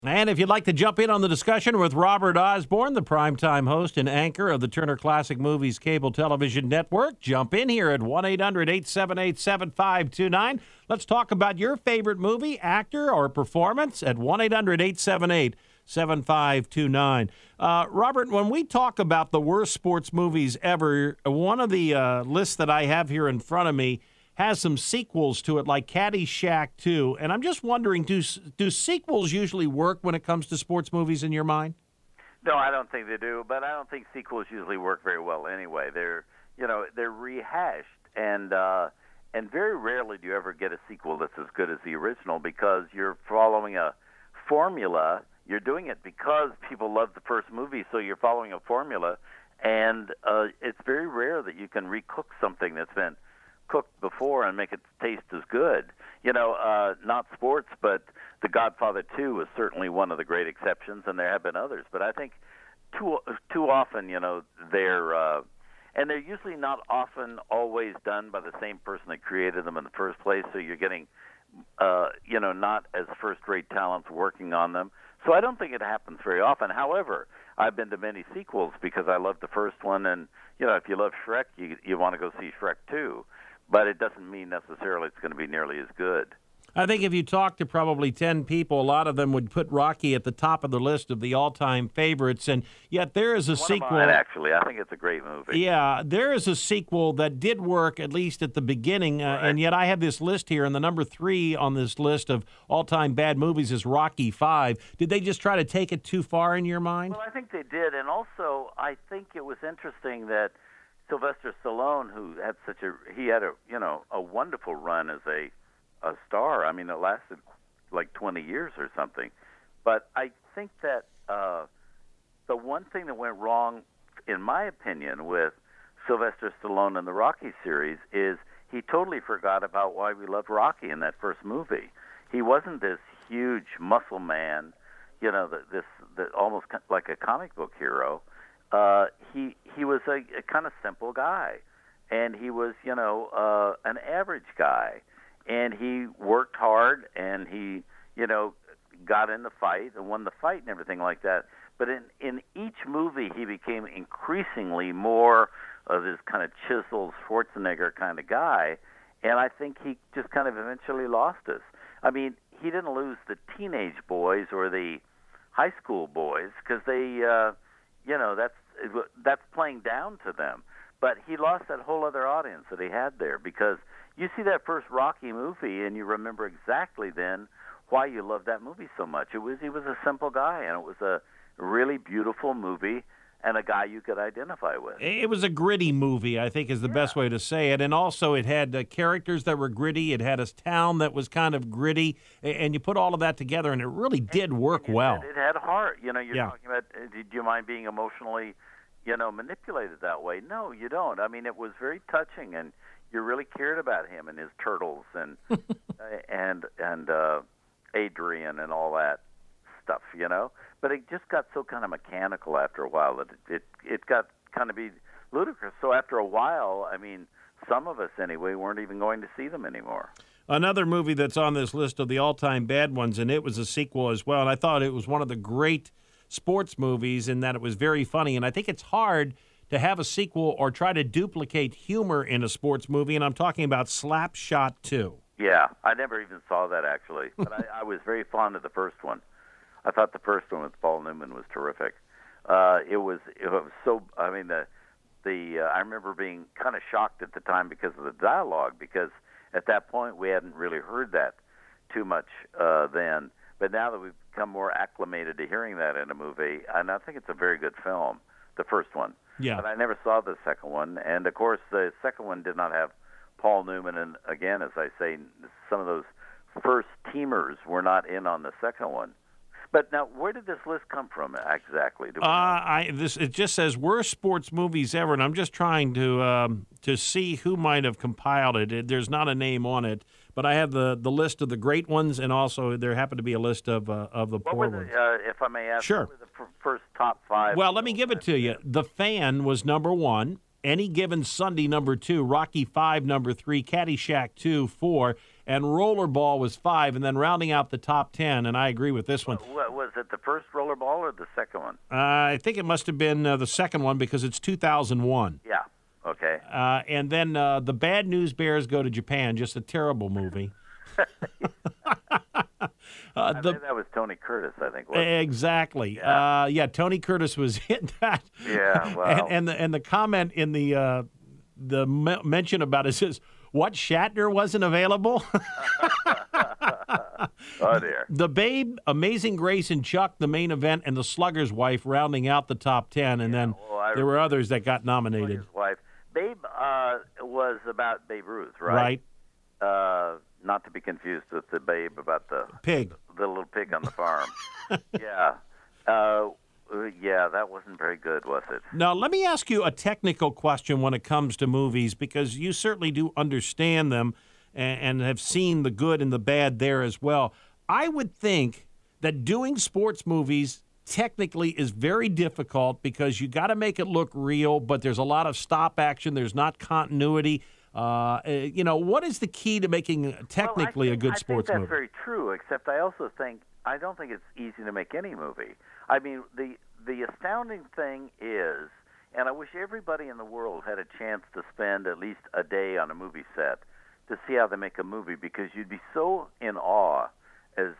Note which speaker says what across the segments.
Speaker 1: And if you'd like to jump in on the discussion with Robert Osborne, the primetime host and anchor of the Turner Classic Movies Cable Television Network, jump in here at 1-800-878-7529. Let's talk about your favorite movie, actor, or performance at 1-800-878-7529. Robert, when we talk about the worst sports movies ever, one of the lists that I have here in front of me has some sequels to it, like Caddyshack 2. And I'm just wondering, do sequels usually work when it comes to sports movies in your mind?
Speaker 2: No, I don't think they do, but I don't think sequels usually work very well anyway. They're rehashed, and very rarely do you ever get a sequel that's as good as the original because you're following a formula. You're doing it because people love the first movie, so you're following a formula, and it's very rare that you can recook something that's been cooked before and make it taste as good. Not sports, but The Godfather 2 is certainly one of the great exceptions, and there have been others. But I think too often, they're usually not often always done by the same person that created them in the first place. So you're getting, not as first-rate talents working on them. So I don't think it happens very often. However, I've been to many sequels because I love the first one, and if you love Shrek, you want to go see Shrek 2. But it doesn't mean necessarily it's going to be nearly as good.
Speaker 1: I think if you talk to probably 10 people, a lot of them would put Rocky at the top of the list of the all-time favorites, and yet there is a sequel.
Speaker 2: One of mine, actually. I think it's a great movie.
Speaker 1: Yeah, there is a sequel that did work, at least at the beginning,
Speaker 2: right.
Speaker 1: And yet I have this list here, and the number 3 on this list of all-time bad movies is Rocky 5. Did they just try to take it too far in your mind?
Speaker 2: Well, I think they did, and also I think it was interesting that Sylvester Stallone, who had a wonderful run as a star. I mean, it lasted like 20 years or something. But I think that the one thing that went wrong, in my opinion, with Sylvester Stallone in the Rocky series is he totally forgot about why we loved Rocky in that first movie. He wasn't this huge muscle man, this almost like a comic book hero. He was a kind of simple guy, and he was an average guy, and he worked hard, and he got in the fight and won the fight and everything like that. But in each movie, he became increasingly more of this kind of chiseled Schwarzenegger kind of guy, and I think he just kind of eventually lost us. I mean, he didn't lose the teenage boys or the high school boys because they. That's playing down to them. But he lost that whole other audience that he had there because you see that first Rocky movie and you remember exactly then why you loved that movie so much. He was a simple guy, and it was a really beautiful movie and a guy you could identify with.
Speaker 1: It was a gritty movie, I think is the best way to say it. And also it had characters that were gritty. It had a town that was kind of gritty. And you put all of that together, and it really did work well.
Speaker 2: It had heart. You're talking about, do you mind being emotionally, manipulated that way? No, you don't. I mean, it was very touching, and you really cared about him and his turtles and and Adrian and all that stuff, But it just got so kind of mechanical after a while that it got kind of be ludicrous. So after a while, I mean, some of us anyway weren't even going to see them anymore.
Speaker 1: Another movie that's on this list of the all-time bad ones, and it was a sequel as well, and I thought it was one of the great sports movies in that it was very funny, and I think it's hard to have a sequel or try to duplicate humor in a sports movie, and I'm talking about Slapshot 2.
Speaker 2: Yeah, I never even saw that, actually, but I was very fond of the first one. I thought the first one with Paul Newman was terrific. It was so. I mean, I remember being kind of shocked at the time because of the dialogue. Because at that point we hadn't really heard that too much then. But now that we've become more acclimated to hearing that in a movie, and I think it's a very good film, the first one.
Speaker 1: Yeah.
Speaker 2: But I never saw the second one, and of course the second one did not have Paul Newman. And again, as I say, some of those first teamers were not in on the second one. But now, where did this list come from exactly?
Speaker 1: It just says worst sports movies ever, and I'm just trying to see who might have compiled it. There's not a name on it, but I have the list of the great ones, and also there happened to be a list of the poor ones.
Speaker 2: If I may ask,
Speaker 1: sure.
Speaker 2: What were the first top 5?
Speaker 1: Well, let me give it to you. The Fan was number 1. Any Given Sunday, number 2, Rocky V, number 3, Caddyshack 2, 4, and Rollerball was 5, and then rounding out the top 10, and I agree with this one.
Speaker 2: What, was it the first Rollerball or the second one?
Speaker 1: I think it must have been the second one because it's 2001.
Speaker 2: Yeah, okay.
Speaker 1: And then The Bad News Bears Go to Japan, just a terrible movie.
Speaker 2: I think that was Tony Curtis, I think. Wasn't it?
Speaker 1: Exactly.
Speaker 2: Yeah.
Speaker 1: Tony Curtis was in that.
Speaker 2: Yeah, wow.
Speaker 1: And the comment in the mention about it says, "What, Shatner wasn't available?"
Speaker 2: Oh dear.
Speaker 1: The Babe, Amazing Grace, and Chuck, the main event, and The Slugger's Wife rounding out the top 10, and then there were others that got nominated.
Speaker 2: His wife, Babe, was about Babe Ruth, right?
Speaker 1: Right.
Speaker 2: Not to be confused with the Babe about the
Speaker 1: Pig.
Speaker 2: the little pig on the farm. Yeah. Yeah, that wasn't very good, was it?
Speaker 1: Now, let me ask you a technical question when it comes to movies, because you certainly do understand them and have seen the good and the bad there as well. I would think that doing sports movies technically is very difficult because you got to make it look real, but there's a lot of stop action. There's not continuity. What is the key to making technically a good sports movie?
Speaker 2: I think that's very true, except I don't think it's easy to make any movie. I mean, the astounding thing is, and I wish everybody in the world had a chance to spend at least a day on a movie set to see how they make a movie, because you'd be so in awe, as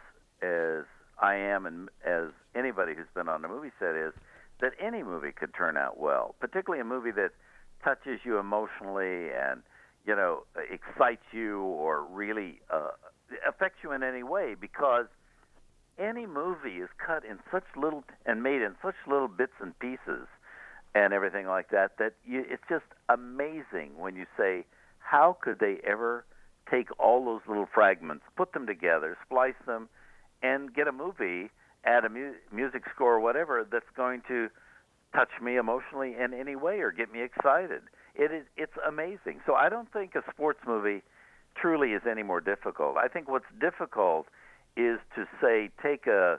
Speaker 2: I am and as anybody who's been on a movie set is, that any movie could turn out well, particularly a movie that touches you emotionally and, excites you or really affects you in any way, because any movie is cut in such little and made in such little bits and pieces and everything like that, it's just amazing when you say, how could they ever take all those little fragments, put them together, splice them, and get a movie, add a music score or whatever that's going to touch me emotionally in any way or get me excited. It's amazing. So I don't think a sports movie truly is any more difficult. I think what's difficult is to say, take a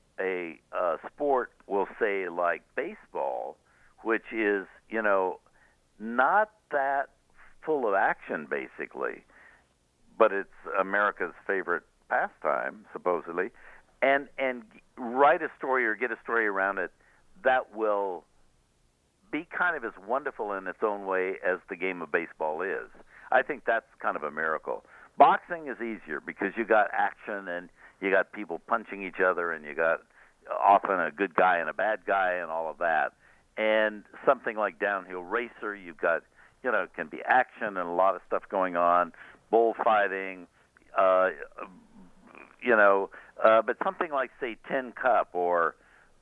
Speaker 2: sport, we'll say like baseball, which is, not that full of action basically, but it's America's favorite pastime, supposedly, and write a story or get a story around it that will be kind of as wonderful in its own way as the game of baseball is. I think that's kind of a miracle. Boxing is easier because you got action and you got people punching each other and you got often a good guy and a bad guy and all of that. And something like Downhill Racer, you've got, it can be action and a lot of stuff going on, bullfighting, but something like, say, Tin Cup or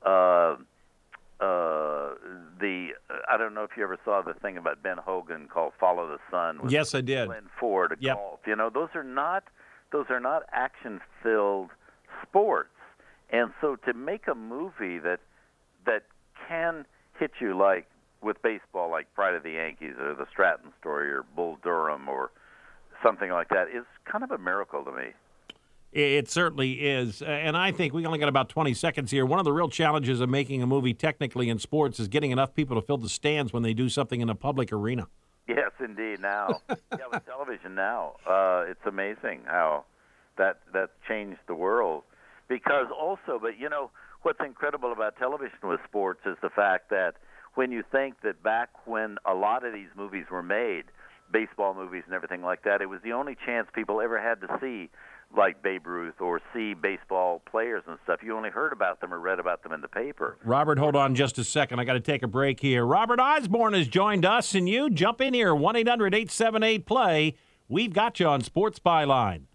Speaker 2: I don't know if you ever saw the thing about Ben Hogan called Follow the Sun.
Speaker 1: Yes, I did.
Speaker 2: Glenn Ford at golf. Those are not action-filled sports. And so to make a movie that can hit you like with baseball, like Pride of the Yankees or The Stratton Story or Bull Durham or something like that, is kind of a miracle to me.
Speaker 1: It certainly is. And I think we only got about 20 seconds here. One of the real challenges of making a movie technically in sports is getting enough people to fill the stands when they do something in a public arena.
Speaker 2: Yes, indeed. Now, with television now, it's amazing how that changed the world. Because also, but what's incredible about television with sports is the fact that when you think that back when a lot of these movies were made, baseball movies and everything like that, it was the only chance people ever had to see like Babe Ruth or see baseball players and stuff. You only heard about them or read about them in the paper.
Speaker 1: Robert, hold on just a second. I got to take a break here. Robert Osborne has joined us, and you jump in here, 1-800-878-PLAY. We've got you on Sports Byline.